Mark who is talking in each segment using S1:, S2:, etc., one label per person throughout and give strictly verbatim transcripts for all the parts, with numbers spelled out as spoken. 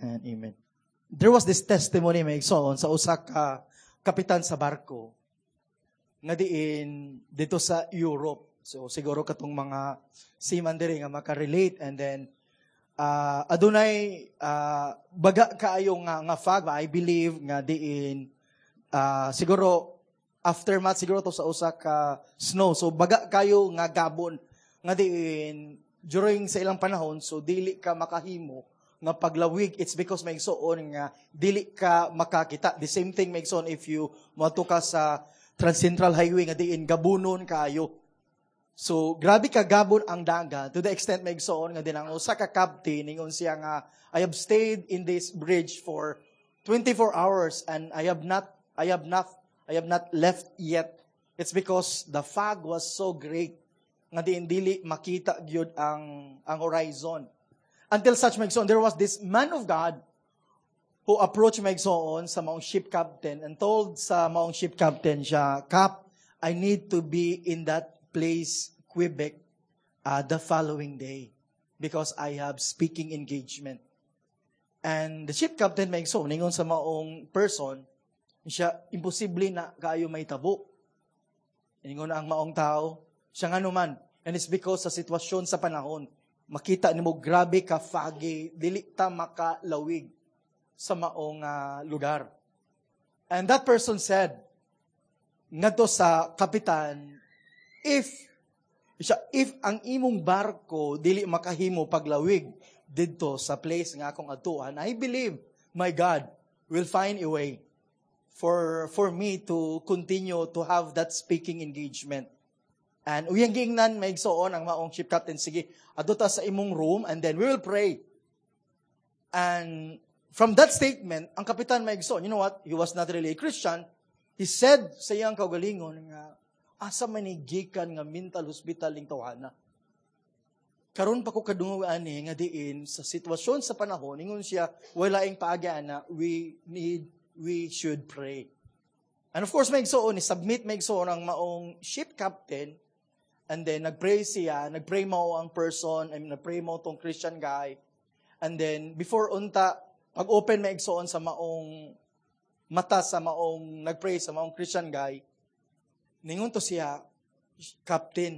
S1: And amen. There was this testimony may igsoon sa usa ka kapitan sa barko nga diin dito sa Europe. So siguro katong mga seaman diri nga maka-relate, and then uh, adunay uh, baga kaayo nga nga fog, I believe nga diin uh, siguro aftermath siguro to sa usa ka snow. So baga kayo nga gabon nga diin during sa ilang panahon, so dili ka makahimo nga paglawig. It's because may igsoon nga dili ka makakita. The same thing may igsoon if you moadto ka sa Trans-Central Highway nga diin gabunon kaayo. So grabe ka gabon ang dagat to the extent may igsoon nga din ang usa ka captain ningon siya nga I have stayed in this bridge for twenty-four hours and I have not I have not I have not left yet. It's because the fog was so great nga diin dili makita gyud ang ang horizon. Until such maigsoon, there was this man of God who approached maigsoon sa maong ship captain and told sa maong ship captain siya, Cap, I need to be in that place, Quebec, uh, the following day because I have speaking engagement. And the ship captain maigsoon, ningon sa maong person, siya, imposible na kaayo may tabo. Ningon na ang maong tao, siya nga naman. And it's because sa sitwasyon sa panahon, makita nimo grabe ka foggy, dili ta makalawig sa maong uh, lugar. And that person said, ngadto sa kapitan, if siya, if ang imong barko dili makahimo paglawig didto sa place nga akong atuan, I believe my God will find a way for for me to continue to have that speaking engagement. And uyang giingnan may igsoon ang maong ship captain, sige, adto ta sa imong room and then we will pray. And from that statement, ang kapitan may igsoon, you know what? He was not really a Christian. He said sa iyang kaugalingon nga, asa man ni gikan nga mental hospital ning tawhana. Karon pa ko kadungog ani nga diin sa sitwasyon sa panahon, ingon siya, wala ing paagi ana, we need, we should pray. And of course, may igsoon, submit may igsoon ang maong ship captain. And then, nag-pray siya, nag-pray mo ang person, I mean, nag-pray mo tong Christian guy. And then, before unta, pag-open may igsoon sa maong mata sa maong, nag-pray sa maong Christian guy, ningon to siya, Captain,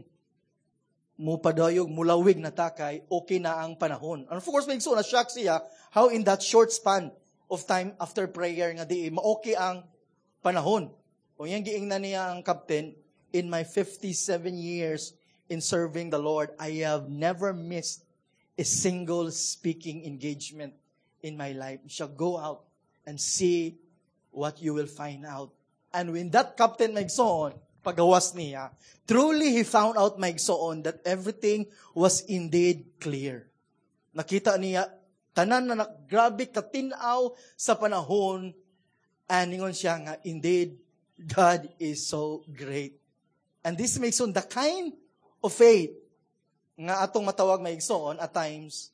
S1: mo padayog, mulawig na takay, okay na ang panahon. And of course, may igsoon, na-shock siya, how in that short span of time after prayer nga di, ma-okay ang panahon. O yan giingnan niya ang Captain, in my fifty-seven years in serving the Lord, I have never missed a single speaking engagement in my life. You shall go out and see what you will find out. And when that captain maigsoon, pagawas niya, truly he found out maigsoon that everything was indeed clear. Nakita niya, tanan na grabe katinaw sa panahon, and ingon siya nga, indeed, God is so great. And this makes on the kind of faith nga atong matawag maigsoon at times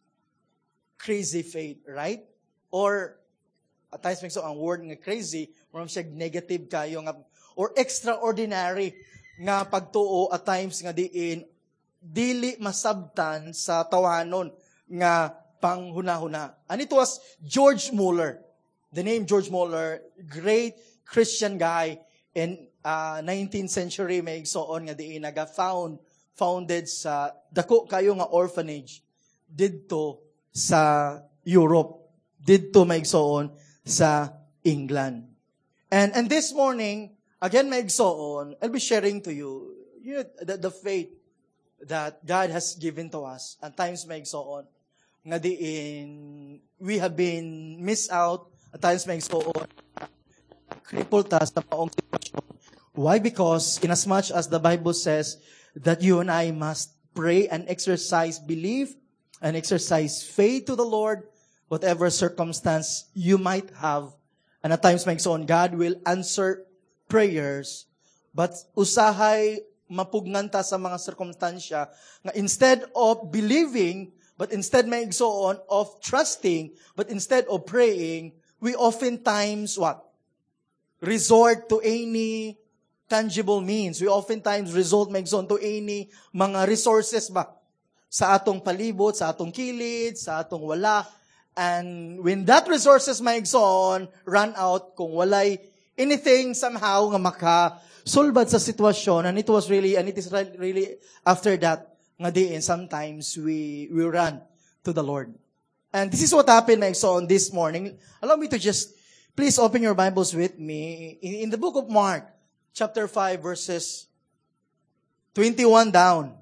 S1: crazy faith, right? Or at times maigsoon ang word nga crazy, maram siya negative kayo nga or extraordinary nga pagtuo at times nga diin dili masabtan sa tawanon nga panghuna-huna. And it was George Mueller. The name George Mueller, great Christian guy in Uh, nineteenth century may igsoon nga diin naga-found founded sa dako kayo nga orphanage didto sa Europe, didto may igsoon sa England. And and this morning again may igsoon, I'll be sharing to you, you know, the, the faith that God has given to us. At times may igsoon nga diin we have been missed out, at times may igsoon crippled ta sa maong sitwasyon. Why? Because inasmuch as the Bible says that you and I must pray and exercise belief and exercise faith to the Lord, whatever circumstance you might have. And at times, maigsoon, God will answer prayers, but usahay mapugnanta sa mga circumstansya nga instead of believing, but instead maigsoon of trusting, but instead of praying, we oftentimes what? Resort to any tangible means. We oftentimes result maigsoon to any mga resources ba sa atong palibot, sa atong kilid, sa atong wala. And when that resources, maigsoon, run out, kung walay anything somehow nga makasulbad sa sitwasyon, and it was really, and it is really after that, nga diin, sometimes we, we run to the Lord. And this is what happened, maigsoon, this morning. Allow me to just, please open your Bibles with me. In, in the book of Mark, chapter five, verses twenty-one down.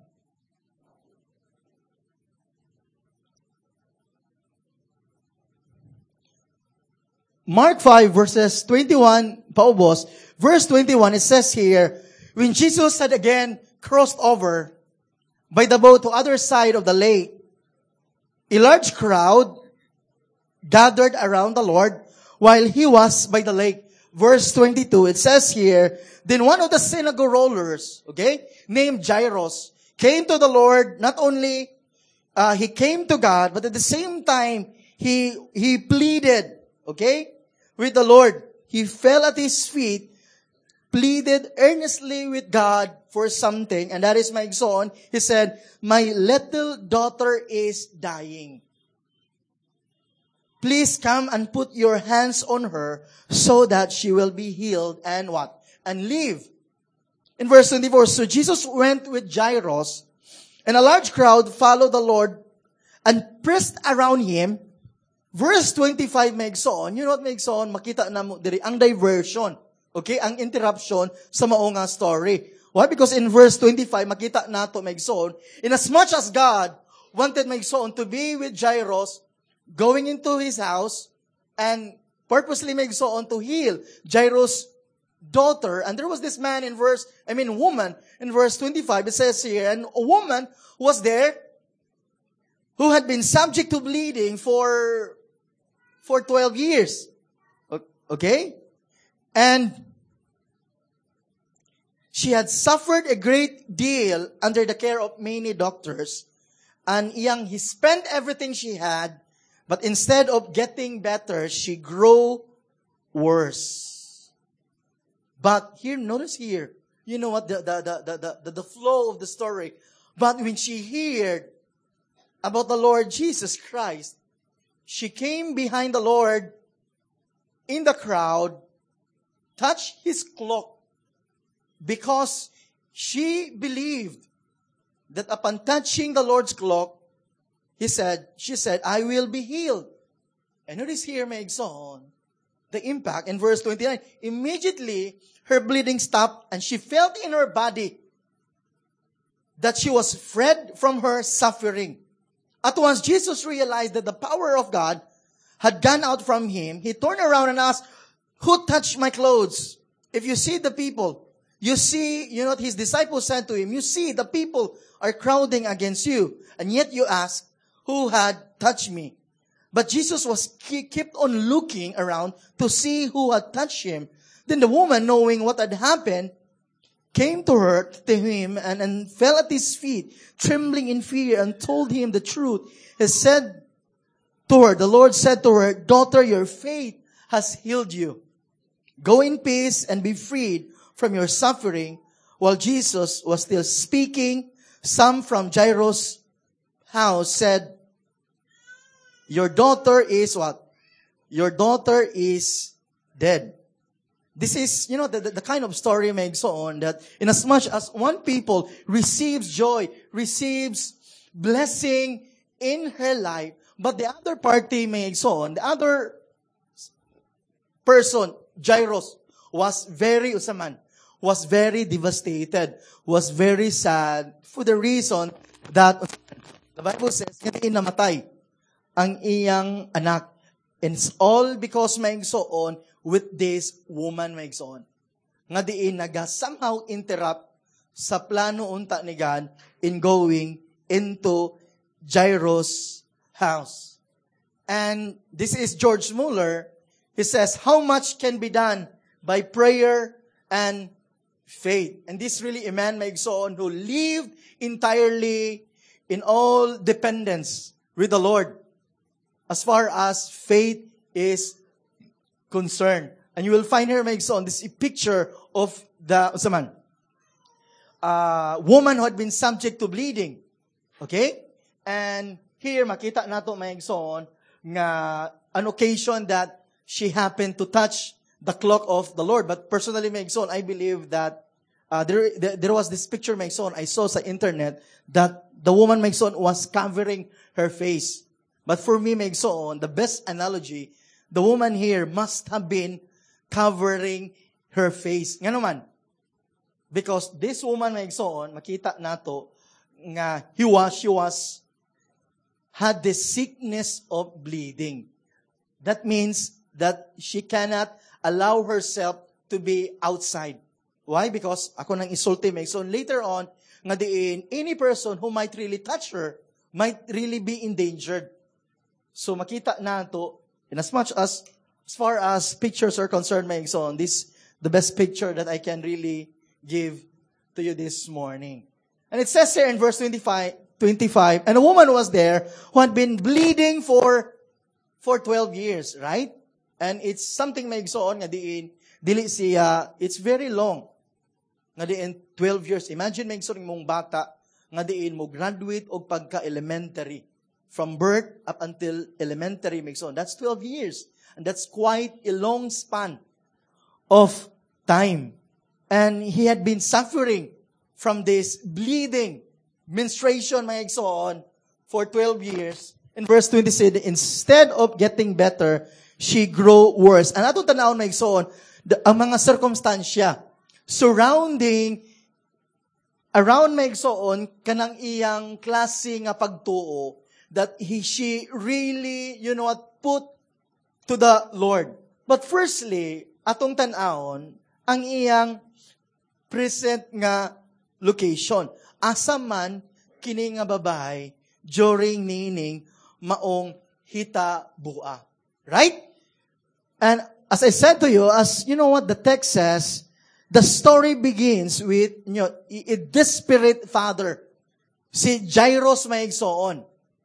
S1: Mark five, verses twenty-one, paubos. Verse twenty-one, it says here, when Jesus had again crossed over by the boat to other side of the lake, a large crowd gathered around the Lord while he was by the lake. Verse twenty-two, it says here, then one of the synagogue rulers, okay, named Jairus, came to the Lord. Not only uh, he came to God, but at the same time, he he pleaded, okay, with the Lord. He fell at his feet, pleaded earnestly with God for something, and that is my son. He said, my little daughter is dying. Please come and put your hands on her so that she will be healed and what? And live. In verse twenty-four, so Jesus went with Jairus, and a large crowd followed the Lord and pressed around him. Verse twenty-five, Megson, you know what, Megson? Makita na mo diri ang diversion. Okay? Ang interruption sa maong nga story. Why? Because in verse twenty-five, makita nato, Megson, in as much as God wanted Megson to be with Jairus, going into his house, and purposely Megson to heal Jairus' daughter. And there was this man in verse, I mean woman, in verse twenty-five, it says here, and a woman was there who had been subject to bleeding for for twelve years. Okay? And she had suffered a great deal under the care of many doctors. And iyang, he spent everything she had, but instead of getting better, she grew worse. But here, notice here, you know what, the, the, the, the, the, the flow of the story. But when she heard about the Lord Jesus Christ, she came behind the Lord in the crowd, touched his cloak, because she believed that upon touching the Lord's cloak, he said, she said, I will be healed. And notice here, Megson, the impact in verse twenty-nine. Immediately, her bleeding stopped, and she felt in her body that she was freed from her suffering. At once, Jesus realized that the power of God had gone out from him. He turned around and asked, who touched my clothes? If you see the people, you see, you know what his disciples said to him, you see the people are crowding against you, and yet you ask, who had touched me? But Jesus was kept on looking around to see who had touched him. Then the woman, knowing what had happened, came to her, to him, and, and fell at his feet, trembling in fear, and told him the truth. He said to her, the Lord said to her, daughter, your faith has healed you. Go in peace and be freed from your suffering. While Jesus was still speaking, some from Jairus' house said, your daughter is what? Your daughter is dead. This is, you know, the, the, the kind of story makes so on that in as much as one people receives joy, receives blessing in her life, but the other party makes so on, the other person, Jairus, was very, usaman, was very devastated, was very sad for the reason that the Bible says, hindi namatay ang iyang anak. And it's all because maigsoon with this woman maigsoon. Nga diin naga somehow interrupt sa plano unta ni God in going into Jairus' house. And this is George Mueller. He says, how much can be done by prayer and faith? And this really a man maigsoon who lived entirely in all dependence with the Lord as far as faith is concerned. And you will find here, Megson, this picture of the usaman, uh, woman who had been subject to bleeding. Okay? And here, makita nato, Megson, nga an occasion that she happened to touch the cloak of the Lord. But personally, Megson, I believe that uh, there, there there was this picture, Megson, I saw sa internet that the woman, Megson, was covering her face. But for me, Megson, the best analogy, the woman here must have been covering her face. Nga naman, because this woman, Megson, makita nato nga he was, she was, had the sickness of bleeding. That means that she cannot allow herself to be outside. Why? Because ako nang isulti, Megson, later on, nga diin, any person who might really touch her might really be endangered. So makita nato, in as much as, as far as pictures are concerned, Megson, this the best picture that I can really give to you this morning. And it says here in verse twenty-five, twenty-five, and a woman was there who had been bleeding for for twelve years, right? And it's something Megson nga diin dili siya, it's very long. Nga diin twelve years. Imagine Megson mong bata nga diin mo graduate og pagka-elementary. From birth up until elementary, Megson. That's twelve years. And that's quite a long span of time. And he had been suffering from this bleeding, menstruation, Megson, for twelve years. In verse twenty-six, instead of getting better, she grew worse. And atong tanawon, Megson, ang mga circumstansya surrounding, around Megson, kanang iyang klase nga pagtuo, that he, she really, you know what, put to the Lord. But firstly, atong tanawon, ang iyang present nga location. Asa man kini nga babae during nining maong hitabua. Right? And as I said to you, as you know what the text says, the story begins with, you know, a desperate father. Si Jairus maigsoon.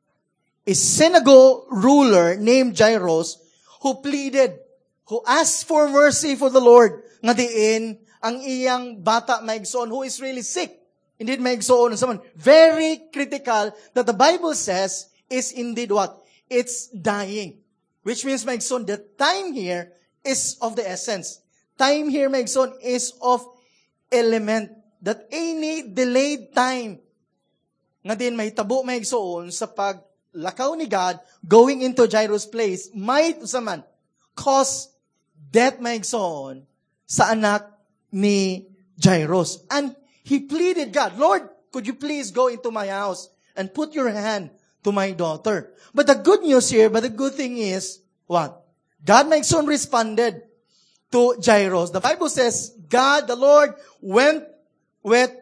S1: A synagogue ruler named Jairus who pleaded, who asked for mercy for the Lord. Nga diin, ang iyang bata maigsoon who is really sick. Indeed, maigsoon someone very critical that the Bible says is indeed what? It's dying. Which means, maigsoon, the time here is of the essence. Time here, maigsoon, is of element. That any delayed time nga din may tabo maigsoon sa paglakaw ni God going into Jairus' place might saman cause death maigsoon sa anak ni Jairus. And he pleaded God, Lord, could you please go into my house and put your hand to my daughter? But the good news here, but the good thing is, what? God maigsoon responded to Jairus. The Bible says, God, the Lord, went with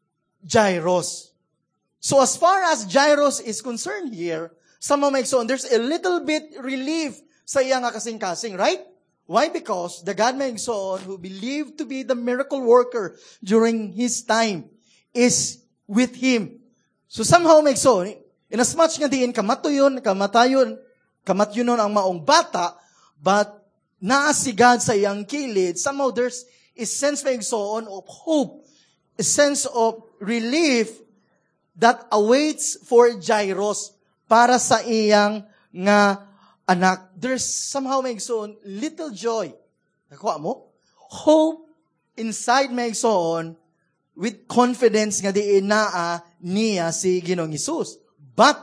S1: Jairus. So as far as Jairus is concerned here, somehow maigsoon, there's a little bit relief sa iya nga kasing-kasing, right? Why? Because the God maigsoon who believed to be the miracle worker during his time is with him. So somehow maigsoon, inasmuch nga diin kamatuyon, kamatayon, kamatyonon ang maong bata, but naa si God sa iyang kilid, somehow there's a sense maigsoon of hope, a sense of relief that awaits for Jairus para sa iyang nga anak. There's somehow, maigsoon, little joy. Nakuha mo? Hope inside, maigsoon, with confidence nga di inaa niya si Ginoong Hesus. But,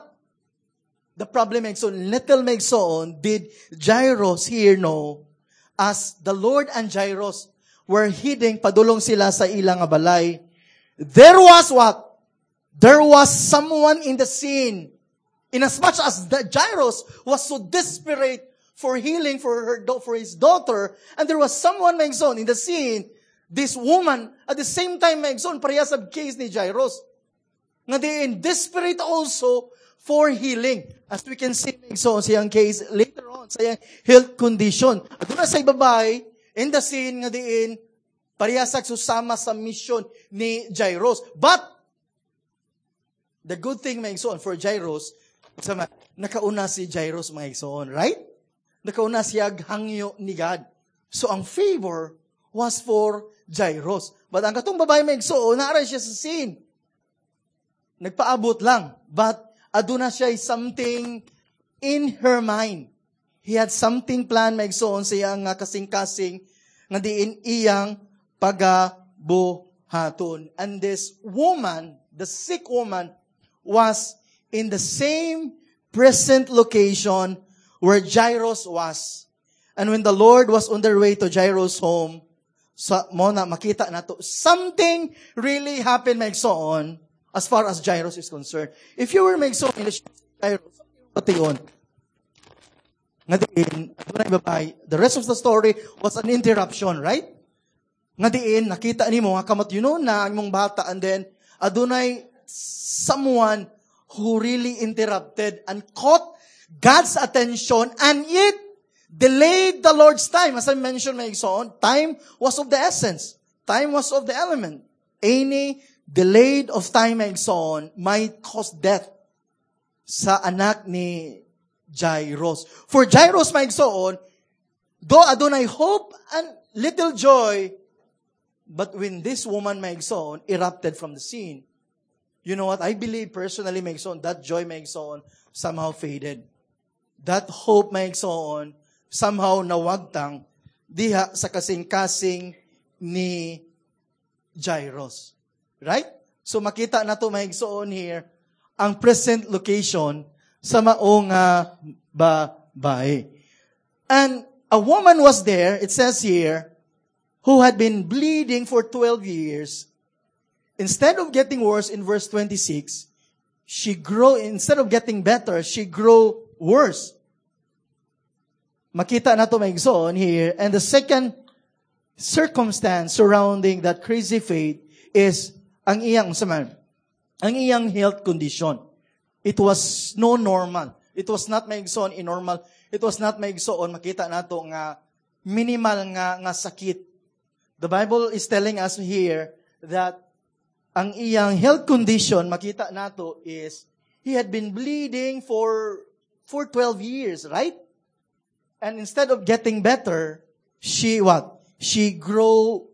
S1: the problem, maigsoon, little maigsoon, did Jairus here know, as the Lord and Jairus were heading, padulong sila sa ilang nga balay, there was what? There was someone in the scene. Inasmuch as the Jairus was so desperate for healing for her for his daughter, and there was someone, maigsoon, in the scene, this woman, at the same time, maigsoon, parehas ang case ni Jairus. Nga diin, desperate also for healing. As we can see, maigsoon, siyang case later on, sa iyang health condition. At doon na sa ibabay, in the scene, nga diin, parehas ang susama sa mission ni Jairus. But, the good thing, maigsoon, for Jairus, sama, nakauna si Jairus, maigsoon, right? Nakauna siya hangyo ni God. So, ang favor was for Jairus. But ang katong babae maigsoon, naaray siya sa scene. Nagpaabot lang. But, aduna siya something in her mind. He had something planned, maigsoon, sa iyang nga kasing-kasing, nga diin iyang pagabuhaton. And this woman, the sick woman, was in the same present location where Jairus was. And when the Lord was on their way to Jairus' home, sa mo na makita nato something really happened, maigsoon, as far as Jairus is concerned. If you were maigsoon in the shoes of Jairus, pation nga diin adunay babay, the rest of the story was an interruption, right? Nga diin nakita nimo nga kamat-yunon na imong bata, and then adunay someone who really interrupted and caught God's attention, and it delayed the Lord's time. As I mentioned, maigsoon, time was of the essence. Time was of the element. Any delayed of time, maigsoon, might cause death sa anak ni Jairus. For Jairus, maigsoon, though adunay hope and little joy, but when this woman, maigsoon, erupted from the scene, you know what? I believe personally, maigsoon, that joy, maigsoon, somehow faded. That hope, maigsoon, somehow nawagtang diha sa kasing-kasing ni Jairus. Right? So makita na to, maigsoon here, ang present location sa maong uh, babae. And a woman was there, it says here, who had been bleeding for twelve years. Instead of getting worse, in verse twenty-six, she grew, instead of getting better, she grew worse. Makita na to, maigsoon here. And the second circumstance surrounding that crazy faith is ang iyang, saman, ang iyang health condition. It was no normal. It was not, maigsoon, normal. It was not, maigsoon, makita na to nga minimal nga, nga sakit. The Bible is telling us here that ang iyang health condition, makita na to, is he had been bleeding for for twelve years, right? And instead of getting better, she what? She grew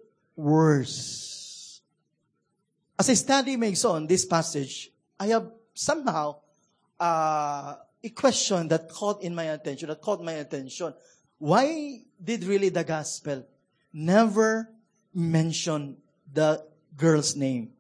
S1: worse. As I study, maigsoon, this passage, I have somehow uh, a question that caught in my attention, that caught my attention. Why did really the gospel never mention the girl's name?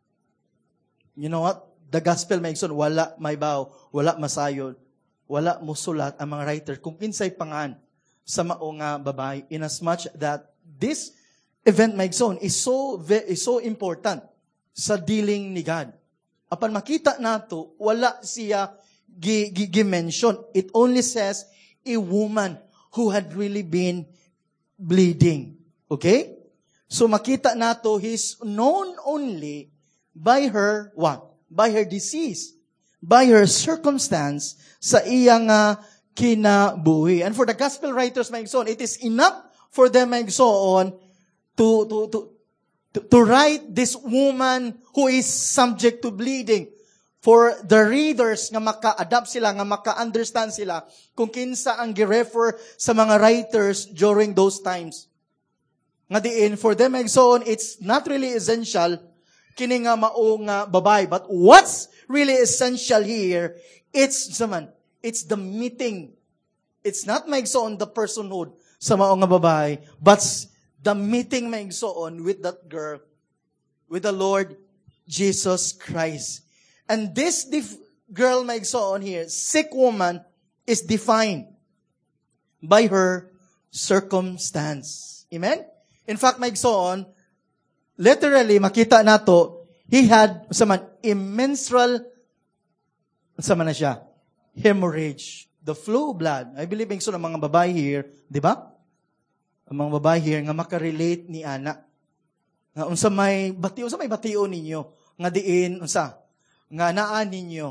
S1: You know what? The gospel, maigsoon, wala may baw, wala masayod, wala musulat ang mga writer kung kinsay pangan sa maong nga babae, inasmuch that this event, maigsoon, is so is so important sa dealing ni God. Apan makita nato, wala siya gi-mention. It only says a woman who had really been bleeding. Okay? So makita nato, he's known only by her what? By her disease, by her circumstance sa iyang uh, kinabuhi. And for the gospel writers, maigsoon, it is enough for them, maigsoon, to to to to, to write this woman who is subject to bleeding. For the readers nga maka-adapt sila, nga maka-understand sila kung kinsa ang gi-refer sa mga writers during those times. Nga diin, for them, maigsoon, it's not really essential kini nga maong uh, babay. But what's really essential here, it's, saman, it's the meeting. It's not, maigsoon, the personhood sa maong nga babay, but the meeting, maigsoon, with that girl, with the Lord Jesus Christ. And this def- girl, maigsoon here, sick woman, is defined by her circumstance. Amen? In fact, maigsoon, literally, makita nato, he had, saman, immensural, sama na siya, hemorrhage. The flow of blood. I believe, maigsoon, ang mga babae here, di ba? Ang mga babae here, nga makarelate ni Ana. Nga, unsa may batio, unsa may batio ninyo, nga diin, unsa, nga naan ninyo.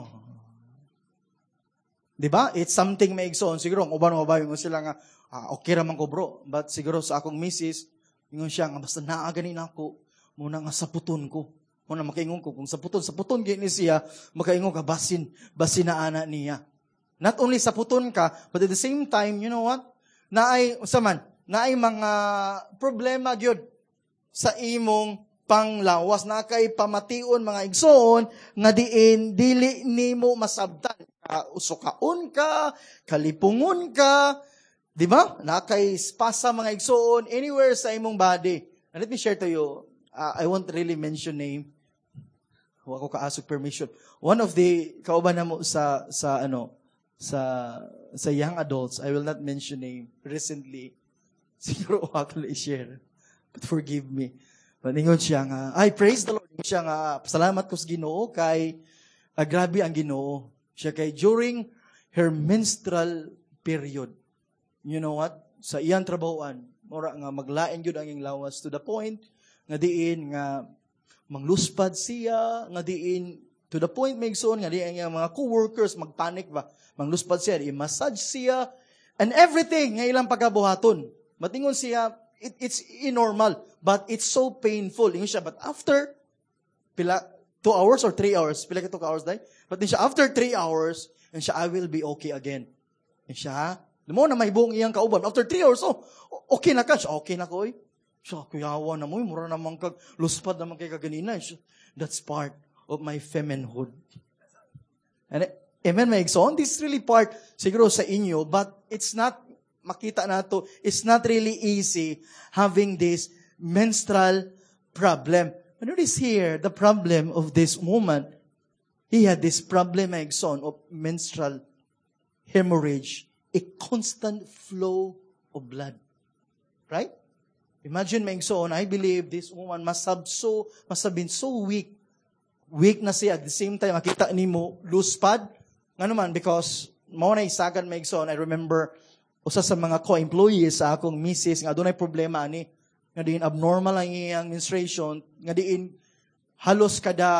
S1: Di ba? It's something maigsoon. Siguro, ang uban mga babae, mo sila nga, ah, okay raman ko bro. But siguro sa akong misis, ingon siya nga, basta naaganin ako, muna nga saputon ko. Muna makaingon ko, kung saputon, saputon gini siya, makaingon ka, basin, basin na ana niya. Not only saputon ka, but at the same time, you know what? Naay, saman, naay mga problema gyud sa imong panglawas. Na kay pamation, mga igsoon, nga diin, dili nimo masabtan. usukaon ka, kalipungon ka, di ba? Nakay spasa mga igsoon, anywhere sa imong body. And let me share to you, uh, I won't really mention name. Huwag ko kaasok permission. One of the, kauban na mo sa, sa ano, sa, sa young adults, I will not mention name, recently, siguro ako lang i-share. But forgive me. Maningon siya nga, ay, praise the Lord. Siya nga, salamat ko sa Ginoo kay, ah, grabe ang Ginoo. Siya kay, during her menstrual period, you know what? Sa iyang trabahoan, mura nga maglain yun ang iyang lawas to the point, nga diin nga, mangluspad siya, nga diin, to the point, may igsoon, nga diin nga mga co-workers, magpanik ba? Mangluspad siya, i-massage siya, and everything, nga ilang pagkabuhaton. Matingon siya, it, it's normal, but it's so painful. Ingon siya, but after, pila, two hours or three hours, pila ka two hours day? But din siya, after three hours, and siya, I will be okay again. And siya, mo na may buong iyang kauban. After three hours, oh, okay na ka. Siya, okay na ko, eh. Siya, kuyawa na mo, mura naman kag, luspad naman kay kaganina. Siya, that's part of my femmehood. And, amen, may igsoon. This is really part, siguro sa inyo, but it's not, makita na to, it's not really easy having this menstrual problem. But notice here, the problem of this woman, he had this problem, my son, of menstrual hemorrhage, a constant flow of blood. Right? Imagine, my son, I believe this woman must have so, must have been so weak. Weak na siya. At the same time, makita ni mo, loose pad. Nga naman, because, mao na isagan, my son, I remember, usa sa mga co-employees sa akong misis, nga doon ay problema ani, nga diin abnormal ang iyang menstruation, nga diin halos kada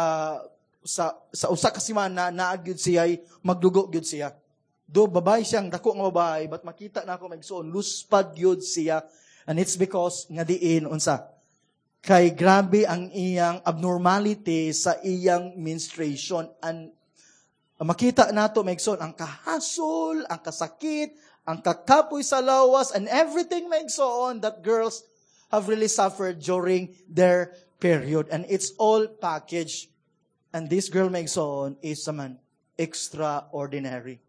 S1: sa sa usa ka semana naagyud siya magdugo gyud siya. Do babae siyang dako nga babae, but makita na ako magsuon luspad gyud siya, and it's because nga diin unsa kay grabe ang iyang abnormality sa iyang menstruation, and makita nato magsuon ang kahasol, ang kasakit, ang kakapoy sa lawas, and everything may so on that girls have really suffered during their period. And it's all packaged. And this girl may so on is someone extraordinary.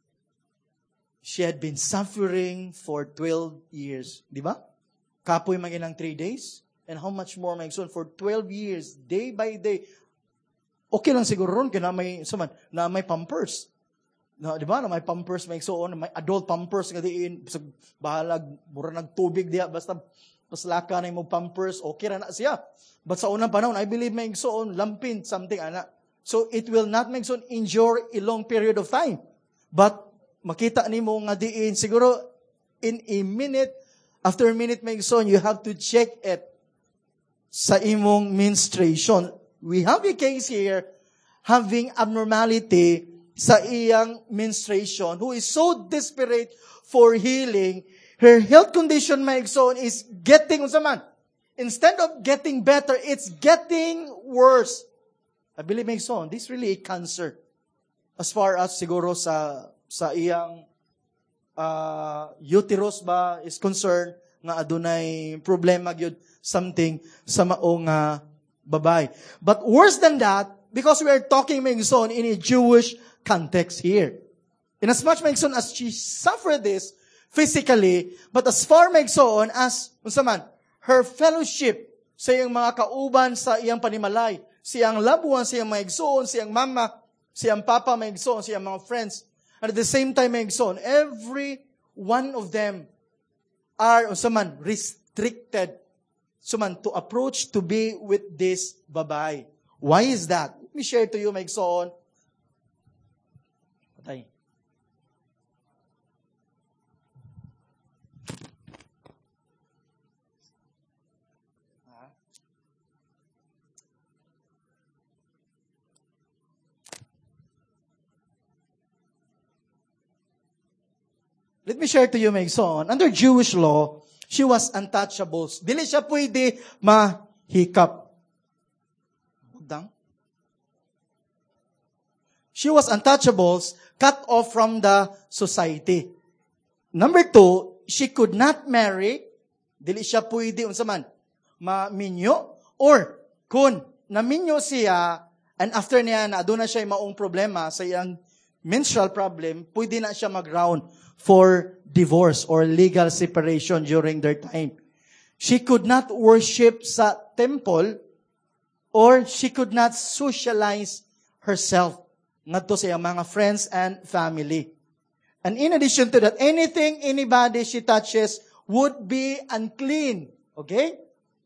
S1: She had been suffering for twelve years. Di ba? Kapoy maginang three days. And how much more may so on for twelve years, day by day. Okay lang siguro ron, kaya na may, saman, na may pampers. No, di ba? Na may pampers, may igsoon, may adult pampers nga diin, bahalag, mura nagtubig diya, basta paslaka na yung pampers, okay na na siya. But sa unang panahon, I believe may igsoon, lampin, something, ana. So, it will not make igsoon endure a long period of time. But, makita ni mo nga diin, siguro, in a minute, after a minute may igsoon, you have to check it sa imong menstruation. We have a case here, having abnormality sa iyang menstruation, who is so desperate for healing, her health condition, my son, is getting, unsa man, instead of getting better, it's getting worse. I believe, my son, this is really a cancer. As far as siguro sa sa iyang uh, uterus ba is concerned, nga adunay problema gyud something sa mao nga babay. But worse than that, because we are talking, my son, in a Jewish context here. In as much, my son, as she suffered this physically, but as far, my son, as, unsa man, her fellowship sa iyang mga kauban sa iyang panimalay, siyang labuan, siyang mga igsoon, siyang mama, siyang papa, mga igsoon, siyang mga friends. And at the same time, mga igsoon, every one of them are, unsa man, restricted, so man, to approach to be with this babae. Why is that? Let me share to you, mga igsoon. Patay. Let me share to you, my son. Under Jewish law, she was untouchable. Dili siya pwede mahikap. Hugdang? She was untouchable, cut off from the society. Number two, she could not marry. Dili siya pwede, unsa man, maminyo. Or, kung naminyo siya, and after niya, na aduna siya maong problema sa iyang menstrual problem, pwede na siya mag-round for divorce or legal separation during their time. She could not worship sa temple or she could not socialize herself ngadto sa iyang mga friends and family. And in addition to that, anything, anybody she touches would be unclean. Okay?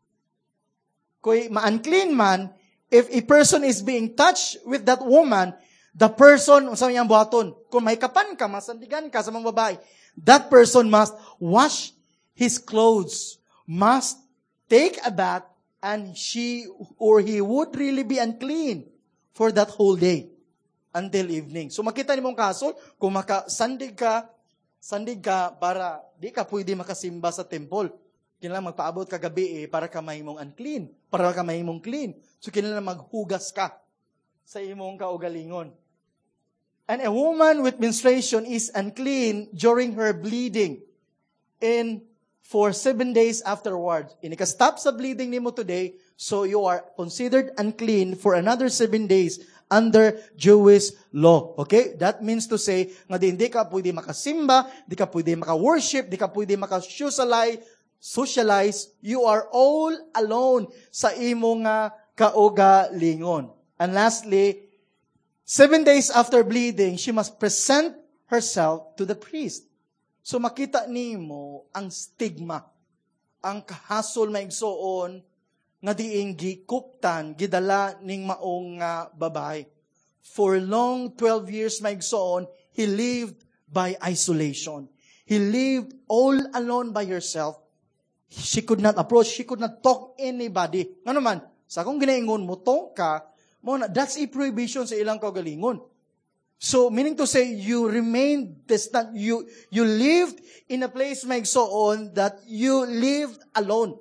S1: Kung ma-unclean man, if a person is being touched with that woman, the person, sa iyang buhaton, kung may kapan ka, masandigan ka sa mga babae, that person must wash his clothes, must take a bath, and she or he would really be unclean for that whole day until evening. So makita ni mong kaso, kung makasandig ka, sandig ka para di ka pwede makasimba sa temple. Kailangan magpaabot ka gabi eh, para ka mahimong unclean, para ka mahimong clean. So kailangan maghugas ka sa imong kaugalingon. And a woman with menstruation is unclean during her bleeding and for seven days afterwards. Inika-stop sa bleeding nimo today, so you are considered unclean for another seven days under Jewish law. Okay? That means to say, nga di hindi ka pwede makasimba, di ka pwede maka-worship, di ka pwede maka-socialize, socialize, you are all alone sa imong uh, kaugalingon. And lastly, seven days after bleeding, she must present herself to the priest. So makita nimo ang stigma, ang kahasol maigsoon nga diing gikuptan, gidala ning maong nga babae. For long twelve years maigsoon, he lived by isolation. He lived all alone by herself. She could not approach, she could not talk anybody. Nga naman, sa akong ginaingon mo, tong ka, mo na, that's a prohibition sa ilang kaugalingon. So, meaning to say, you remained distant, you, you lived in a place maigsoon that you lived alone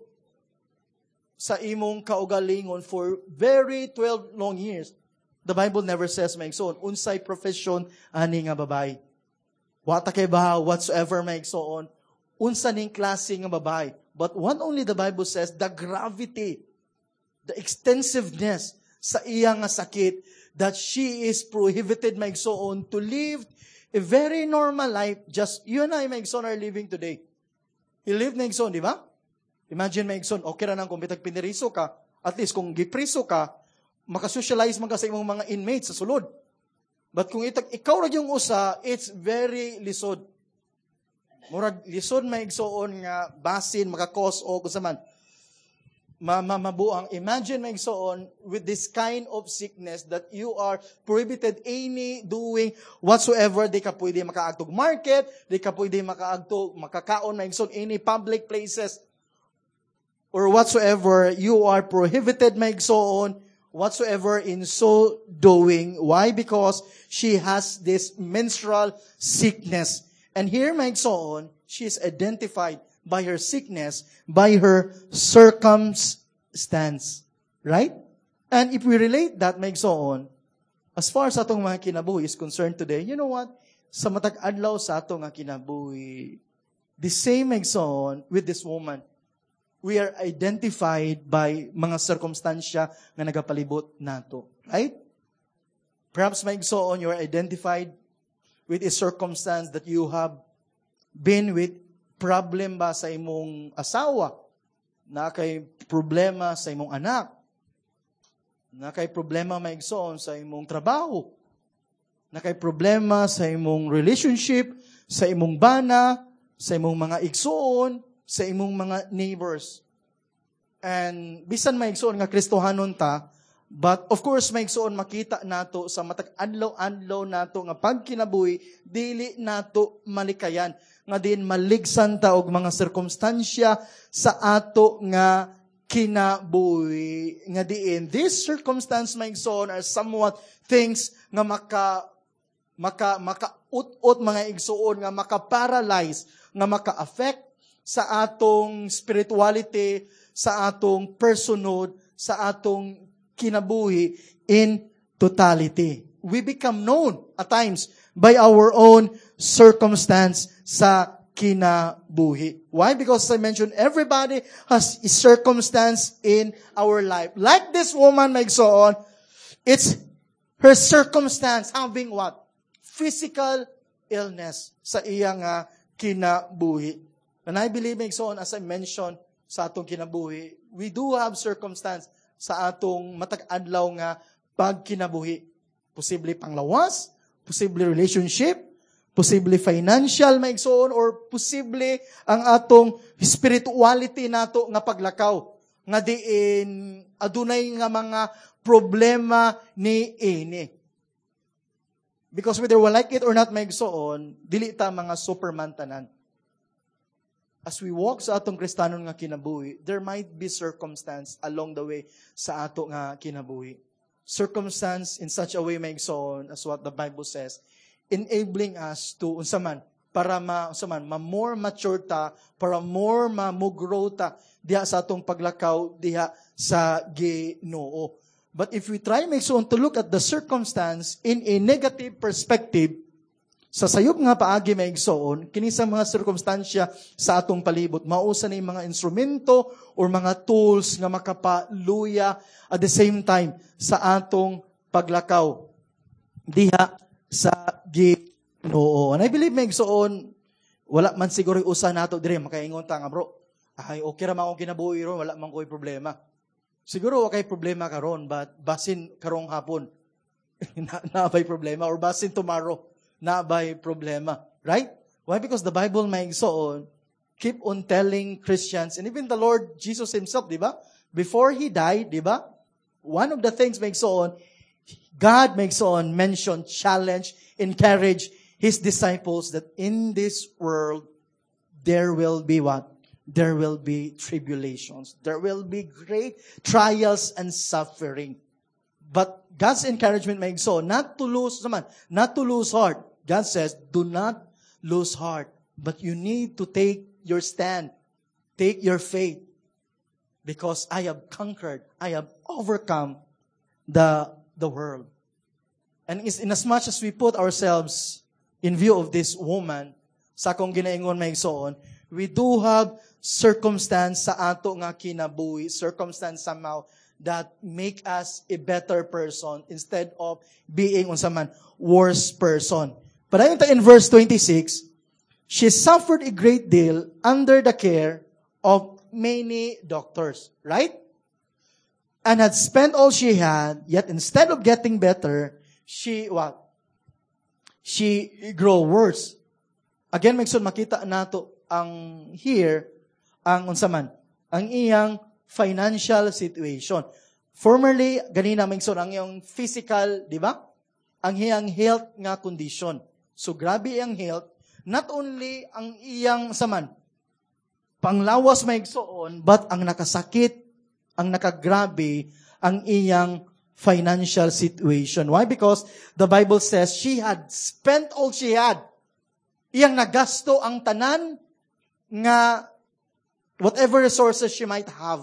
S1: sa imong kaugalingon for very twelve long years. The Bible never says maigsoon, unsay profession ani nga babae. Wata kay ba, whatsoever maigsoon, unsa ning klase nga babae. But what only the Bible says, the gravity, the extensiveness sa iya nga sakit, that she is prohibited maigsoon to live a very normal life, just you and I maigsoon are living today. He lived maigsoon, di ba? Imagine maigsoon, okay ra nang kung bitag piniriso ka, at least kung gipriso ka, makasocialize man ka sa imong mga inmates sa sulod. But kung itag, ikaw ra yung usa, it's very lisod. Murag lisod maigsoon nga basin, makakos o kung saman. Mamabuang. Imagine maigsoon with this kind of sickness that you are prohibited any doing whatsoever. Di ka pwede makaagtog market, di ka pwede makaagtog, makakaon maigsoon any public places or whatsoever. You are prohibited maigsoon whatsoever in so doing. Why? Because she has this menstrual sickness. And here maigsoon, she is identified by her sickness, by her circumstance. Right? And if we relate that, maigsoon, as far as atong mga kinabuhi is concerned today, you know what? Sa matag adlaw sa atong nga kinabuhi, the same maigsoon with this woman. We are identified by mga circumstansya nga nagapalibot nato. Right? Perhaps maigsoon, you are identified with a circumstance that you have been with problem ba sa imong asawa, na kay problema sa imong anak, na kay problema maigsoon sa imong trabaho, na kay problema sa imong relationship, sa imong bana, sa imong mga igsoon, sa imong mga neighbors. And bisan maigsoon nga Kristohanon ta, but of course maigsoon makita nato sa matag adlaw-adlaw nato nga pagkinabuhi, dili nato malikayan nga din maligsan ta og mga sirkumstansya sa ato nga kinabuhi. Nga diin, this circumstance maigsoon are somewhat things nga maka maka maka-ut-ut mga igsoon, nga maka-paralyze, nga maka-affect sa atong spirituality, sa atong personhood, sa atong kinabuhi in totality. We become known at times by our own circumstance sa kinabuhi. Why? Because as I mentioned, everybody has a circumstance in our life. Like this woman, maigsoon, it's her circumstance having what? physical illness sa iyang uh, kinabuhi. And I believe, so, as I mentioned sa atong kinabuhi, we do have circumstance sa atong matag-adlaw nga pagkinabuhi. Posible panglawas, posible relationship, posible financial maigsoon, or posible ang atong spirituality nato nga paglakaw. Nga diin adunay nga mga problema ni ini. Because whether we like it or not maigsoon, dili ta mga superman tanan. As we walk sa atong Kristanon nga kinabuhi, there might be circumstance along the way sa ato nga kinabuhi. Circumstance in such a way maigsoon as what the Bible says, enabling us to unsaman para ma unsaman ma more mature ta, para more ma grow ta diha sa atong paglakaw diha sa Ginoo. But if we try maigsoon to look at the circumstance in a negative perspective, sa sayop nga paagi maigsoon, kini sa mga sirkumstansya sa atong palibot, mausa ni mga instrumento or mga tools nga makapaluya at the same time sa atong paglakaw diha sa Ginoo. And I believe maigsoon, wala man siguro usa nato dire makaingon ta nga bro, ay okay ra man akong kinabuhi ron, wala man ko'y problema. Siguro okay problema karon, but basin karong hapon na naabay problema, or basin tomorrow na by problema. Right? Why? Because the Bible maigsoon keep on telling Christians, and even the Lord Jesus Himself, di ba? Before He died, di ba? One of the things maigsoon, God maigsoon mention, challenge, encourage His disciples that in this world, there will be what? There will be tribulations. There will be great trials and suffering. But God's encouragement maigsoon, not to lose, naman, not to lose heart. God says, do not lose heart, but you need to take your stand. Take your faith. Because I have conquered, I have overcome the, the world. And in as much as we put ourselves in view of this woman, sa akong ginaingon maigsoon, we do have circumstance sa ato nga kinabuhi, circumstance somehow that make us a better person instead of being unsaman worse person. But ayun ta in verse twenty-six, she suffered a great deal under the care of many doctors, right? And had spent all she had, yet instead of getting better, she what? She grow worse. Again, magsun makita nato ang here ang unsaman, ang iyang financial situation. Formerly, ganina magsun ang iyang physical, di ba? Ang iyang health nga condition. So grabe ang health, not only ang iyang saman, panglawas maigsoon, but ang nakasakit, ang nakagrabe, ang iyang financial situation. Why? Because the Bible says she had spent all she had. Iyang nagasto ang tanan nga whatever resources she might have.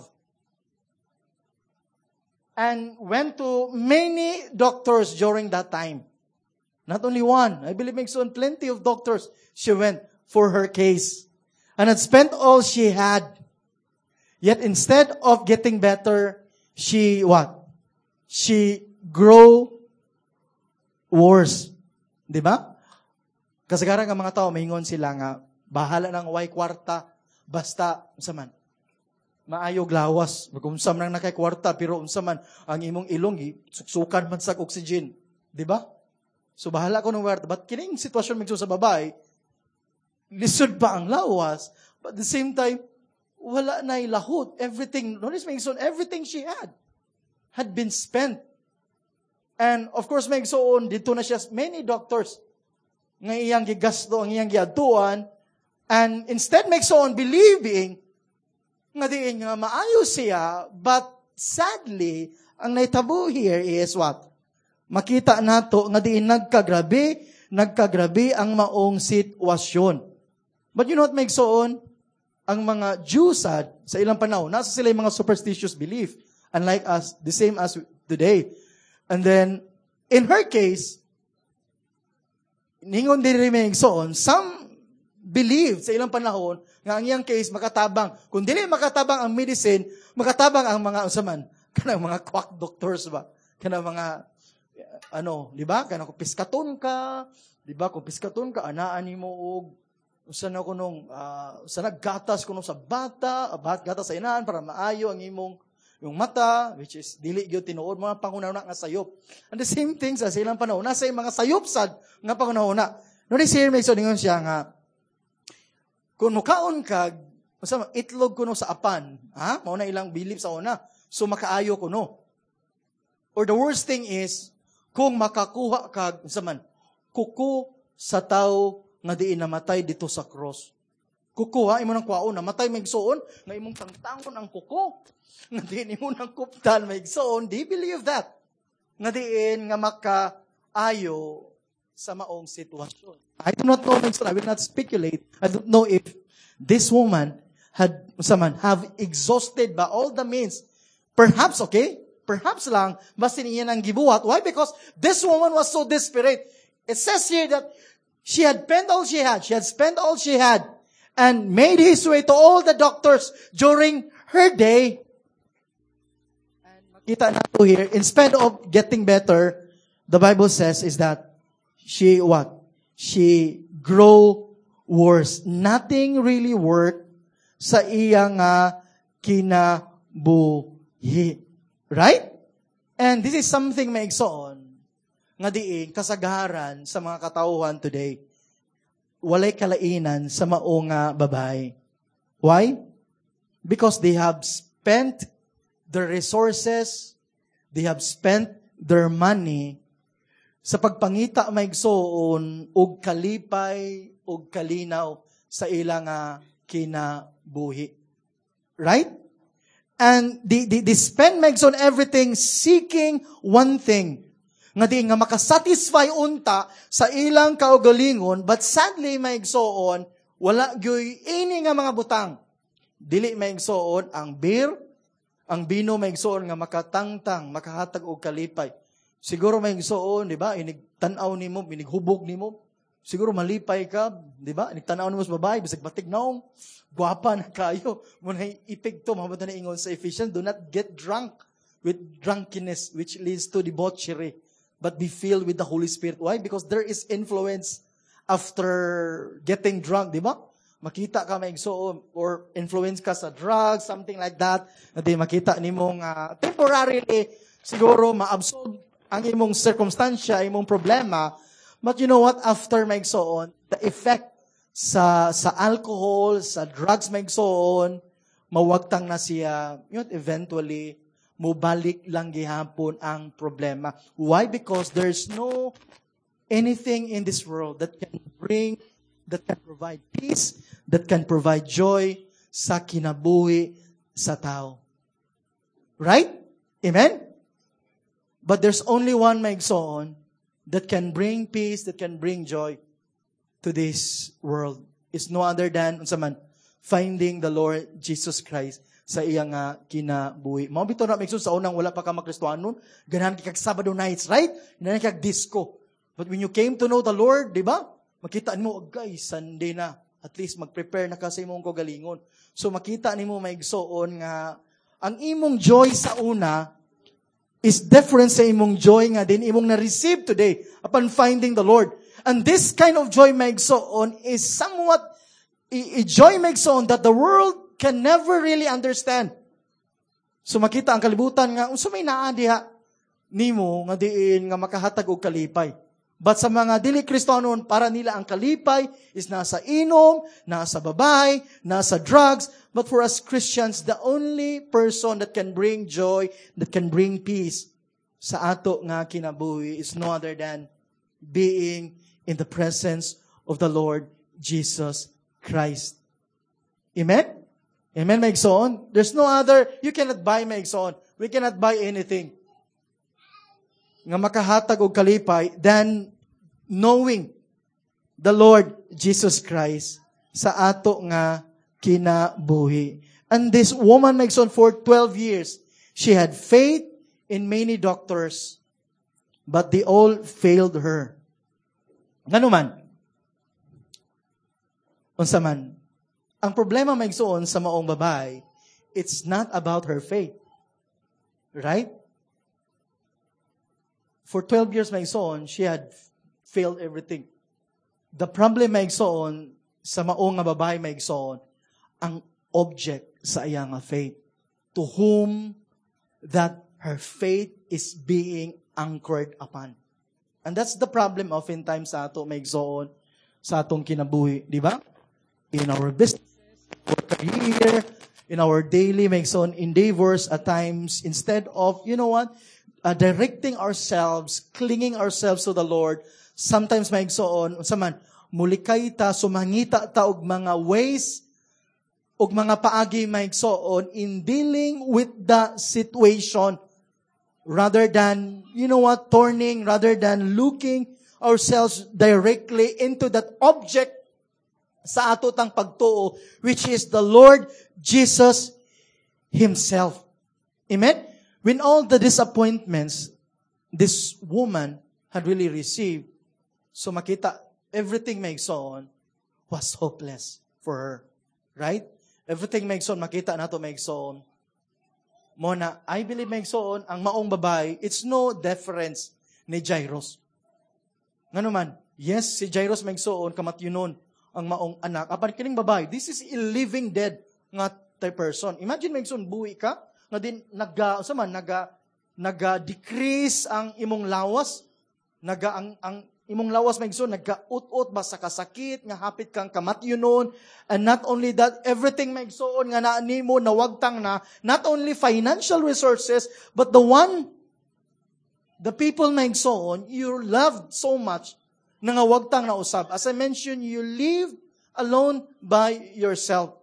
S1: And went to many doctors during that time. Not only one. I believe so in plenty of doctors she went for her case. And had spent all she had. Yet instead of getting better, she what? She grow worse. Di ba? Kasagaran ng mga tao, mahingon sila nga, bahala ng way kwarta, basta, unsaman, maayog lawas. Kung saan nang nakay kwarta, pero unsaman, ang imong ilong, suksukan man sa oxygen. Di ba? So, bahala ko ng kwarta. But kining sitwasyon magso sa babae, lisod pa ang lawas, but at the same time, wala na ilahot. Everything, notice Megson, everything she had, had been spent. And of course, Megson, dito na siya, many doctors, nga iyang gigasto, ang iyang giaduan, and instead Megson, believing, nga diin nga maayos siya, but sadly, ang naitabo here is what? Makita nato nga diin nagkagrabe, nagkagrabe ang maong sitwasyon. But you know what Megson? Ang mga Jews sa ilang panahon, nasa sila yung mga superstitious belief, unlike us, the same as today. And then, in her case, ningon din rin Megson, some believed sa ilang panahon nga ang iyang case makatabang. Kung dili makatabang ang medicine, makatabang ang mga usaman, kanang mga quack doctors ba? Kanang mga ano, di ba? Kanang piskaton ka, Di ba, kung piskaton ka, anaan ni mo og usa na kunong uh, usa naggatas kuno sa bata, abat gatas sa inaan para maayo ang imong yung mata, which is dili gyud tinuod mga pangunahuna nga sayop. And the same thing sa silang panahon, nasa mga sayop sad nga pangunahuna. No di sir may so ningon siya nga kung mukaon kag usa itlog kuno sa apan, ha? Mao na ilang bilib sa una. So makaayo kuno. Or the worst thing is kung makakuha kag unsa man kuko sa tao nga diin namatay dito sa cross. Kukuha imo nang kwaon namatay maigsoon nga imong tangtangon ang kuko. Nga diin imo nang kuptan maigsoon, do you believe that? Nga diin nga makaayo sa maong sitwasyon. I do not know, I will not speculate. I don't know if this woman had saman have exhausted by all the means. Perhaps, okay? Perhaps lang basta niya nang gibuhat. Why? Because this woman was so desperate. It says here that she had spent all she had. She had spent all she had and made his way to all the doctors during her day. And makita nato here, instead of getting better, the Bible says is that she what? She grow worse. Nothing really worked sa iya nga kinabuhi. Right? And this is something maigsoon nga diin kasagaran sa mga katauhan today. Walay kalainan sa mao nga babae. Why? Because they have spent their resources, they have spent their money sa pagpangita maigsoon og kalipay og kalinaw sa ilang nga kinabuhi. Right? And they, they, they spend maigsoon everything seeking one thing. Nga di nga makasatisfy unta sa ilang kaugalingon, but sadly maigsoon, wala gyoy ini nga mga butang. Dili maigsoon ang beer, ang bino maigsoon nga makatangtang, makahatag og kalipay. Siguro maigsoon, di ba? Inigtanaw nimo, inighubog nimo. Siguro malipay ka, di ba? Inigtanaw nimo sa babae, bisag batignaong, gwapa na kayo. Muna ipigto, mahabot na ingon sa Ephesians, do not get drunk with drunkenness, which leads to debauchery. But be filled with the Holy Spirit. Why? Because there is influence after getting drunk, di ba? Makita ka maigsoon or influence ka sa drugs, something like that. Hindi makita nimong uh, temporarily siguro ma-absorb ang imong circumstansya, imong problema. But you know what? After maigsoon, the effect sa sa alcohol, sa drugs maigsoon, mawagtang na siya, yun, eventually mubalik lang gihapon ang problema. Why? Because there's no anything in this world that can bring, that can provide peace, that can provide joy sa kinabuhi sa tao. Right? Amen? But there's only one maigsoon that can bring peace, that can bring joy to this world. It's no other than, unsa man, finding the Lord Jesus Christ sa iyang nga kinabuhi. Mao bitaw na maigsoon sa unang wala pa ka makristohanon, ganahan kay kag Sabado nights, right? Ganahan kag disco. But when you came to know the Lord, di ba? Makita nimo, guys, Sunday na. At least mag-prepare na ka sa imong kagalingon. So makita nimo maigsoon nga ang imong joy sa una is different sa imong joy nga din imong na-receive today upon finding the Lord. And this kind of joy maigsoon is somewhat a, a joy maigsoon that the world can never really understand. So makita ang kalibutan nga, unsa may naa diha nimo nga diin nga makahatag og kalipay. But sa mga dili Kristohanon, para nila ang kalipay is nasa inom, nasa babae, nasa drugs. But for us Christians, the only person that can bring joy, that can bring peace sa ato nga kinabuhi is no other than being in the presence of the Lord Jesus Christ. Amen? Amen, maigsoon? There's no other, you cannot buy maigsoon. We cannot buy anything nga makahatag og kalipay than knowing the Lord Jesus Christ sa ato nga kinabuhi. And this woman maigsoon for twelve years, she had faith in many doctors, but they all failed her. Ngano man? Unsa man? Ang problema maigsoon sa maong babae, it's not about her faith. Right? For twelve years maigsoon, she had failed everything. The problem maigsoon, sa maong nga babae maigsoon, ang object sa iya nga faith. To whom that her faith is being anchored upon. And that's the problem oftentimes sa ato maigsoon, sa atong kinabuhi. Di ba? In our business, our career, in our daily maigsoon endeavors at times, instead of, you know what, uh, directing ourselves, clinging ourselves to the Lord, sometimes maigsoon, unsa man, mulikay ta, sumangita ta og mga ways, og mga paagi maigsoon in dealing with the situation, rather than, you know what, turning, rather than looking ourselves directly into that object sa ato tang pagtuo, which is the Lord Jesus Himself. Amen? When all the disappointments this woman had really received, so makita, everything maigsoon was hopeless for her. Right? Everything maigsoon, makita nato maigsoon. Mona, I believe maigsoon, ang maong babae, it's no difference ni Jairus. Nga naman, yes, si Jairus maigsoon, kamatyunon, ang maong anak. Apan kining babae, this is a living dead nga type person. Imagine maigsoon, buwi ka, nga din, naga, sa man, naga, naga-decrease ang imong lawas, naga, ang, ang imong lawas maigsoon, nagka-ut-ut ba sa kasakit, nga hapit kang kamatyunon, and not only that, everything maigsoon, nga naani mo, nawagtang na, not only financial resources, but the one, the people maigsoon, you loved so much, na nga wagtang na usab. As I mentioned, you live alone by yourself.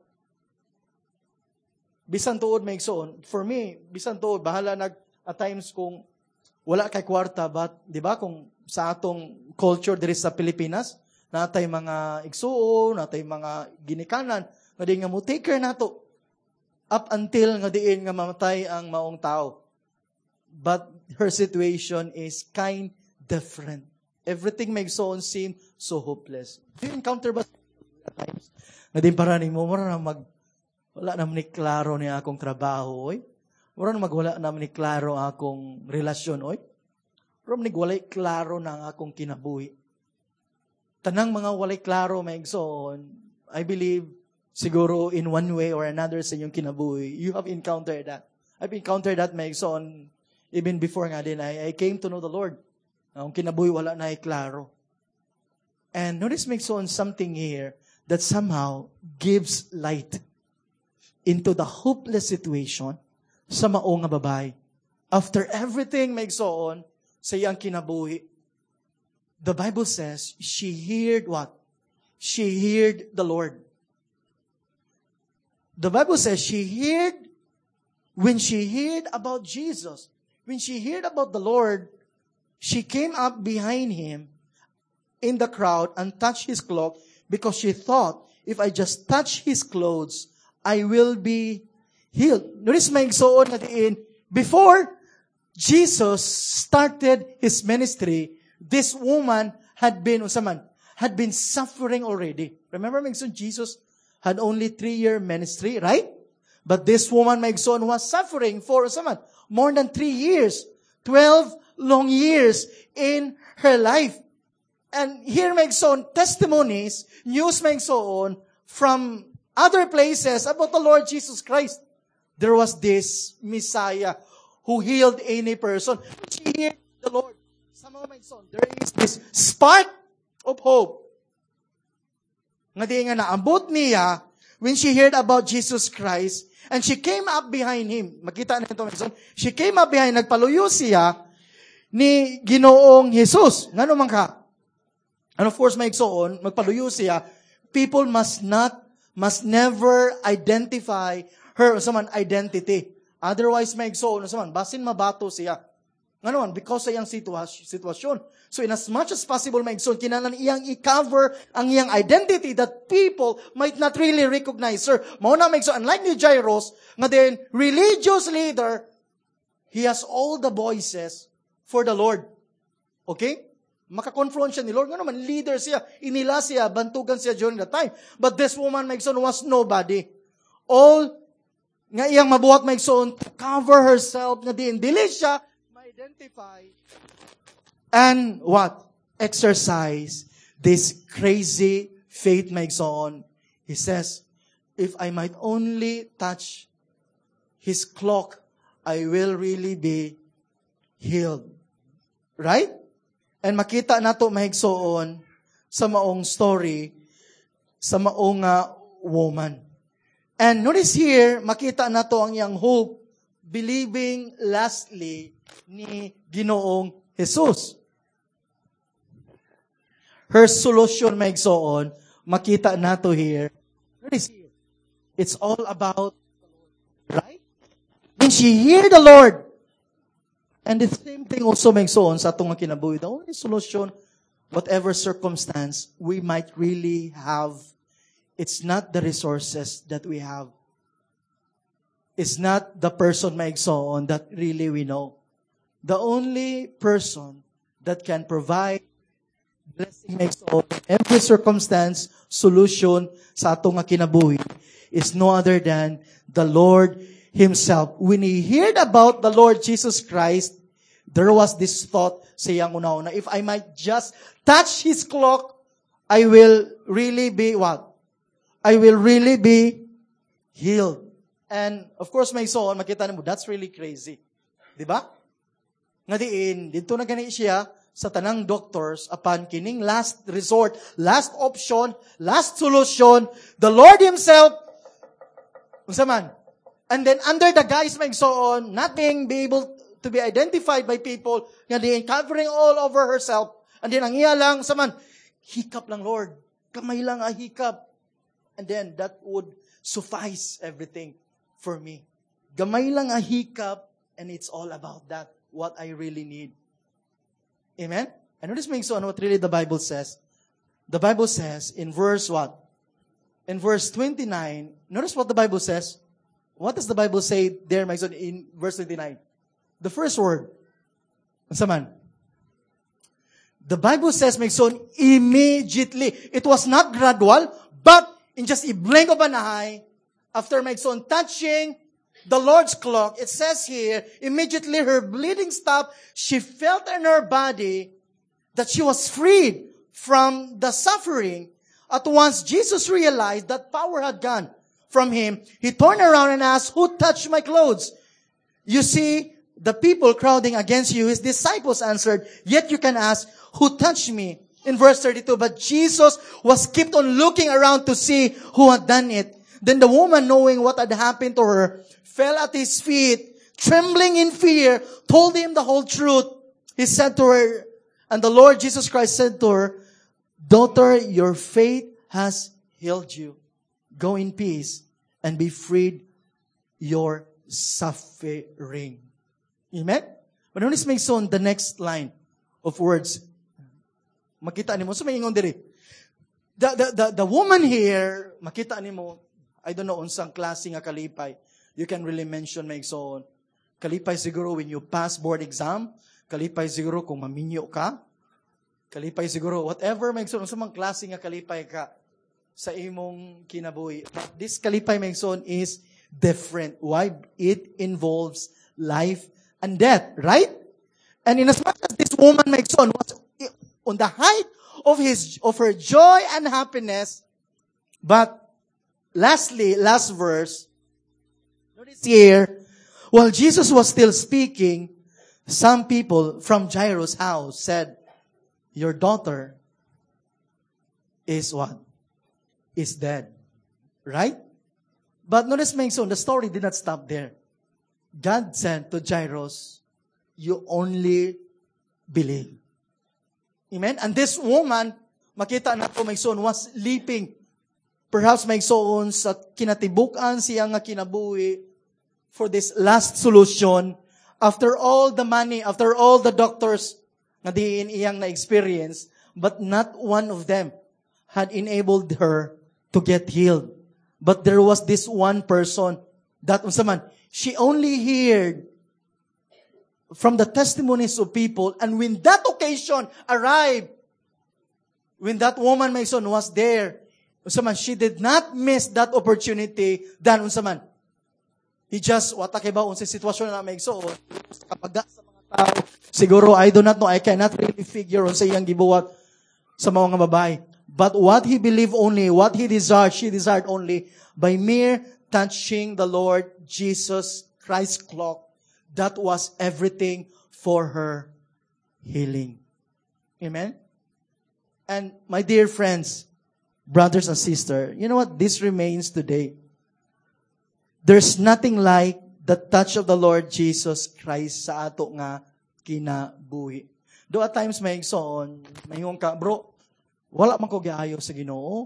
S1: Bisan tuod maigsoon, for me, bisan tuod, bahala nag, at times kung wala kay kwarta, but, di ba, kung sa atong culture diri sa Pilipinas, natay mga igsuon, natay mga ginikanan, nga di nga mo take care nato up until nga diin nga mamatay ang maong tao. But her situation is kind different. Everything makes so seem so hopeless. Do you encounter ba at times? Nga din para ni mo, mara na mag, wala naman ni klaro ni akong trabaho, oy. Mara na magwala naman ni klaro akong relasyon, oy. Pero nigwalay klaro na ang akong kinabuhi. Tanang mga walay klaro, maigsoon, I believe, siguro in one way or another sa inyong kinabuhi, you have encountered that. I've encountered that, maigsoon, even before nga din, I, I came to know the Lord. Ang kinabuhi, wala na ay klaro. And notice, maigsoon, something here that somehow gives light into the hopeless situation sa maong nga babae. After everything, maigsoon, sa iyang kinabuhi, the Bible says, she heard what? She heard the Lord. The Bible says, she heard, when she heard about Jesus, when she heard about the Lord, she came up behind Him in the crowd and touched His cloak because she thought, if I just touch His clothes, I will be healed. Notice may igsoon nga diin, before Jesus started His ministry, this woman had been, usaman, had been suffering already. Remember, maigsoon, Jesus had only three-year ministry, right? But this woman, maigsoon, was suffering for, usaman, more than three years. Twelve long years in her life. And here, maigsoon, testimonies, news, maigsoon, from other places about the Lord Jesus Christ. There was this Messiah who healed any person. She heard the Lord. Some of my son, there is this spark of hope. Nga di nga naambot niya when she heard about Jesus Christ and she came up behind Him. Makita na ito, my son. She came up behind, nagpaluyo siya ni Ginoong Jesus. Nga naman ka? And of course, may igsoon, magpaluyo siya, people must not, must never identify her usaman identity. Otherwise, may igsoon, usaman, basin mabato siya. Nga naman, because sa iyang sitwasyon. So, in as much as possible, may igsoon, kinanan iyang i-cover ang iyang identity that people might not really recognize her. Mauna may igsoon, unlike ni Jairus, nga din, religious leader, he has all the voices for the Lord. Okay? Makakonfront siya ni Lord. Nga naman, leader siya, inila siya, bantugan siya during that time. But this woman, may igsoon, was nobody. All nga iyang mabuhat maigsoon to cover herself nga din dili siya ma-identify and what? Exercise this crazy faith makes on. He says, if I might only touch his cloak, I will really be healed. Right? And makita nato mahigsoon sa maong story sa maong uh, woman. And notice here, makita nato ang iyang hope, believing lastly ni Ginoong Jesus. Her solution mahigsoon, makita nato here. Notice here, it's all about the Lord. Right? When she hear the Lord, and the same thing also mahigsoon sa atong kinabuhi. The only solution, whatever circumstance we might really have, it's not the resources that we have. It's not the person mahigsoon that really we know. The only person that can provide blessing mahigsoon in every circumstance, solution sa atong kinabuhi is no other than the Lord Himself. When he heard about the Lord Jesus Christ, there was this thought sa iyang una-una, if I might just touch His cloak, I will really be what? I will really be healed. And of course, may soon, makita mo, that's really crazy. Diba? Nga diin, dito na gani siya sa tanang doctors, upon kining last resort, last option, last solution, the Lord Himself, unsa man? And then under the guise may so on, not being be able to be identified by people, nga diin, covering all over herself, and then ang iya lang, sa man, hikap lang, Lord. Kamay lang a hikap. And then that would suffice everything for me. Gamay lang a hikap, and it's all about that, what I really need. Amen? And notice makes on what really the Bible says. The Bible says in verse what? In verse twenty-nine, notice what the Bible says. What does the Bible say there, my son, in verse twenty-nine? The first word. Unsa man? The Bible says, my son, immediately. It was not gradual, but in just a blink of an eye, after my son touching the Lord's cloak, it says here, immediately her bleeding stopped. She felt in her body that she was freed from the suffering. At once, Jesus realized that power had gone from him. He turned around and asked, who touched my clothes? You see, the people crowding against you, his disciples answered, yet you can ask, who touched me? In verse thirty-two, but Jesus was kept on looking around to see who had done it. Then the woman, knowing what had happened to her, fell at his feet, trembling in fear, told him the whole truth. He said to her, and the Lord Jesus Christ said to her, daughter, your faith has healed you. Go in peace and be freed your suffering. Amen? But notice may son, the next line of words. Makita ni mo. So may ingon diri. The, the, the, the woman here, makita ni mo, I don't know, unsang klase nga kalipay. You can really mention may son. Kalipay siguro when you pass board exam. Kalipay siguro kung maminyo ka. Kalipay siguro, whatever may son, unsang klase nga kalipay ka sa imong kinabuhi. But this kalipay may son is different. Why? It involves life and death, right? And in as much as this woman may son was on the height of his, of her joy and happiness, but lastly, last verse, notice here, while Jesus was still speaking, some people from Jairus' house said, your daughter is what? Is dead. Right? But notice, my son, the story did not stop there. God said to Jairus, you only believe. Amen? And this woman, makita na po, my son, was leaping. Perhaps may son sa kinatibukan siya nga kinabuhi for this last solution. After all the money, after all the doctors nga diin iyang na-experience, but not one of them had enabled her to get healed. But there was this one person that, unsa man, she only heard from the testimonies of people, and when that occasion arrived, when that woman, my son, was there, unsa man, she did not miss that opportunity. Dan, unsa man, he just, wata kay ba, unsa sitwasyon na may so, kapag sa mga tao, siguro, I do not know, I cannot really figure unsa iyang gibuwat. sa mga babae. But what he believed only, what he desired, she desired only, by mere touching the Lord Jesus Christ's cloak, that was everything for her healing. Amen? And my dear friends, brothers and sisters, you know what? This remains today. There's nothing like the touch of the Lord Jesus Christ sa ato nga kinabuhi. Do at times may igsoon, mayingon ka, bro, wala man ko giayo sa Ginoo.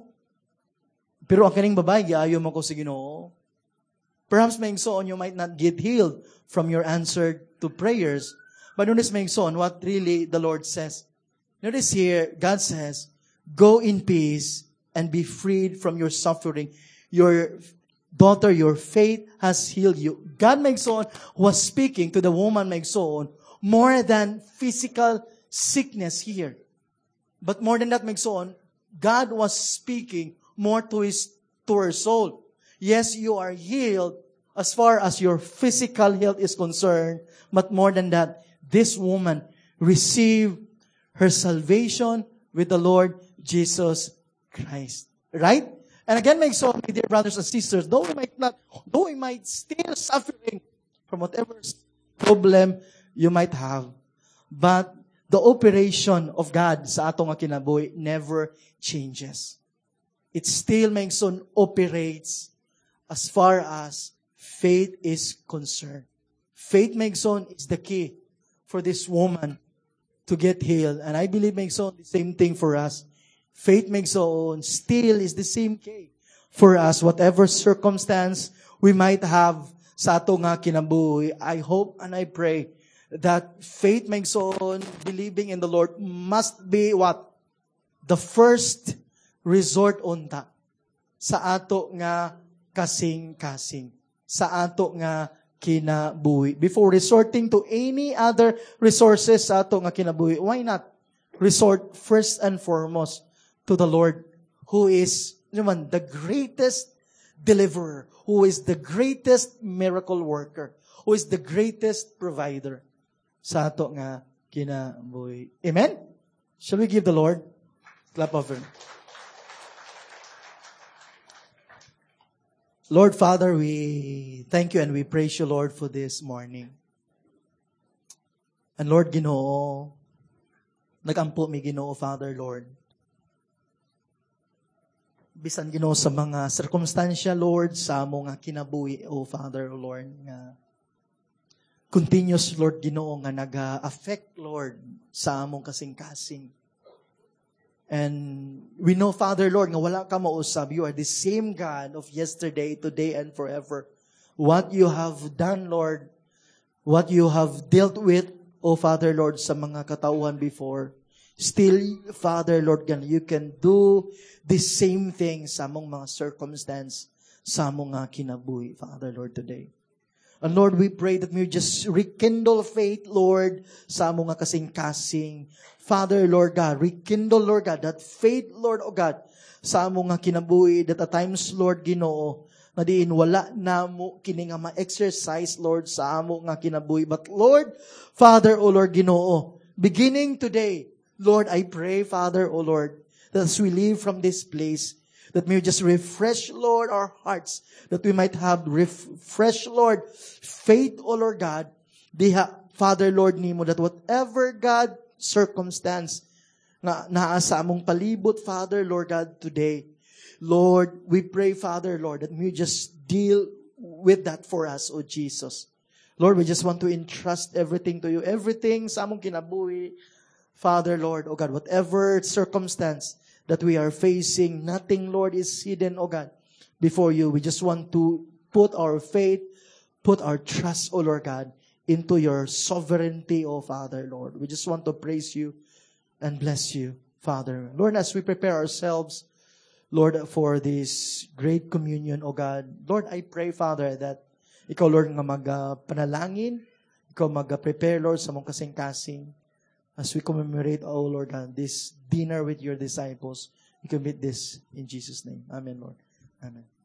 S1: Pero ang kaning babae giayo man ko sa Ginoo. Perhaps may igsoon, you might not get healed from your answer to prayers. But notice may igsoon, what really the Lord says. Notice here, God says, go in peace and be freed from your suffering. Your daughter, your faith has healed you. God Megson was speaking to the woman Megson more than physical sickness here. But more than that Megson, God was speaking more to his to her soul. Yes, you are healed as far as your physical health is concerned. But more than that, this woman received her salvation with the Lord Jesus Christ. Right? And again, my son, my dear brothers and sisters, though we might not, though we might still suffering from whatever problem you might have, but the operation of God sa atong kinabuhi never changes. It still, my son, operates as far as faith is concerned. Faith, my son, is the key for this woman to get healed. And I believe, my son, the same thing for us. Faith makes own still is the same key for us. Whatever circumstance we might have sa ato nga kinabuhi, I hope and I pray that faith makes own believing in the Lord must be what? The first resort unta sa ato nga kasing-kasing. Sa ato nga kinabuhi. Before resorting to any other resources sa ato nga kinabuhi, why not resort first and foremost to the Lord, who is naman the greatest deliverer, who is the greatest miracle worker, who is the greatest provider sa ato nga kinabuhi. Amen? Shall we give the Lord a clap of him? Lord Father, we thank you and we praise you, Lord, for this morning. And Lord Ginoo, nagampo mi Ginoo, Father, Lord. Bisan Ginoo sa mga circumstansya, Lord, sa among kinabuhi, O Father, Lord, nga continuous, Lord Ginoo, nga nag-affect, Lord, sa among kasing-kasing. And we know, Father, Lord, nga wala ka mausab. You are the same God of yesterday, today, and forever. What you have done, Lord, what you have dealt with, O Father, Lord, sa mga katauhan before, still, Father, Lord, you can do the same thing sa among mga circumstance, sa among nga kinabuhi, Father, Lord, today. And Lord, we pray that may you just rekindle faith, Lord, sa among nga kasing-kasing. Father, Lord God, rekindle, Lord God, that faith, Lord, O God, sa among nga kinabuhi, that at times, Lord, Ginoo, na diin wala na mo kini nga ma-exercise, Lord, sa among nga kinabuhi. But Lord, Father, O Lord, Ginoo, beginning today, Lord, I pray, Father, O Lord, that as we leave from this place, that may you just refresh, Lord, our hearts, that we might have refresh, Lord, faith, O Lord God, diha, Father, Lord, nimo, that whatever, God, circumstance na naa sa among palibot, Father, Lord God, today, Lord, we pray, Father, Lord, that may you just deal with that for us, O Jesus. Lord, we just want to entrust everything to you, everything sa among kinabuhi, Father, Lord, O God, whatever circumstance that we are facing, nothing, Lord, is hidden, O God, before you. We just want to put our faith, put our trust, O Lord God, into your sovereignty, O Father, Lord. We just want to praise you and bless you, Father. Lord, as we prepare ourselves, Lord, for this great communion, O God, Lord, I pray, Father, that ikaw, Lord, nga magpanalangin, ikaw mag-prepare, Lord, sa mong kasing-kasing, as we commemorate, O Lord God, this dinner with your disciples. We commit this in Jesus' name. Amen, Lord. Amen.